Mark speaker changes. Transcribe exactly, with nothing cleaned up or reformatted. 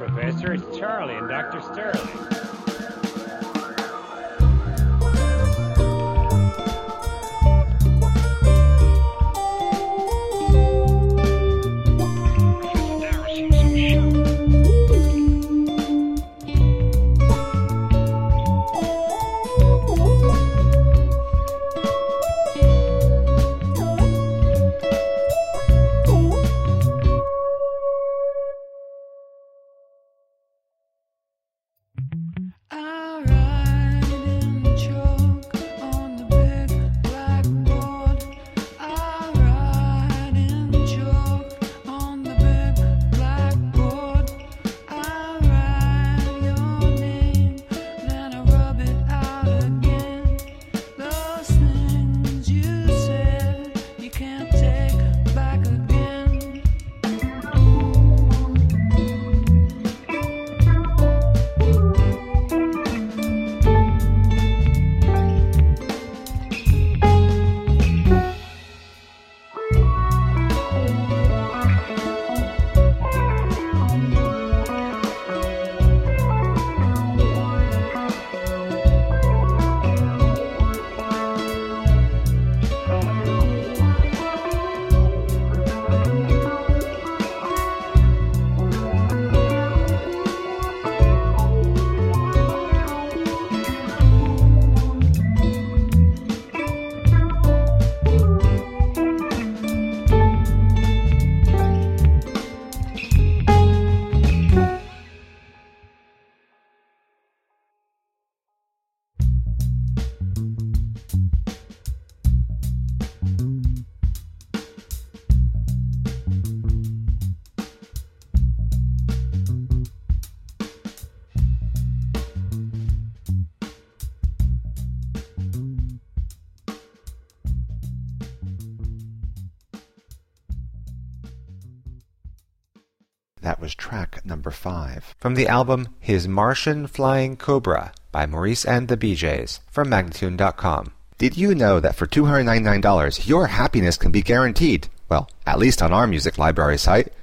Speaker 1: Professor. It's Charlie and Doctor Sterling.
Speaker 2: That was track number five from the album His Martian Flying Cobra by Maurice and the B Js from Magnatune dot com. Did you know that for two hundred ninety-nine dollars your happiness can be guaranteed? Well, at least on our music library site.